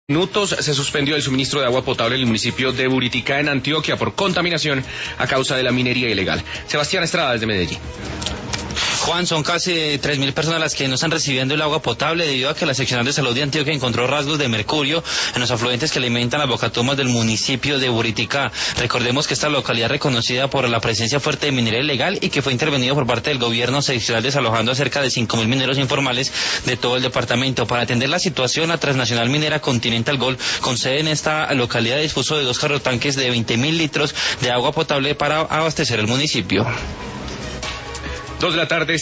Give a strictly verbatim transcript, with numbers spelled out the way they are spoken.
Minutos se suspendió el suministro de agua potable en el municipio de Buritica, en Antioquia, por contaminación a causa de la minería ilegal. Sebastián Estrada, desde Medellín. Juan, son casi tres mil personas las que no están recibiendo el agua potable debido a que la seccional de salud de Antioquia encontró rasgos de mercurio en los afluentes que alimentan las bocatumas del municipio de Buritica. Recordemos que esta localidad es reconocida por la presencia fuerte de minería ilegal y que fue intervenido por parte del gobierno seccional desalojando a cerca de cinco mil mineros informales de todo el departamento. Para atender la situación, la transnacional minera Continental Gold, con sede en esta localidad, dispuso de dos carrotanques de veinte mil litros de agua potable para abastecer el municipio. Dos de la tarde.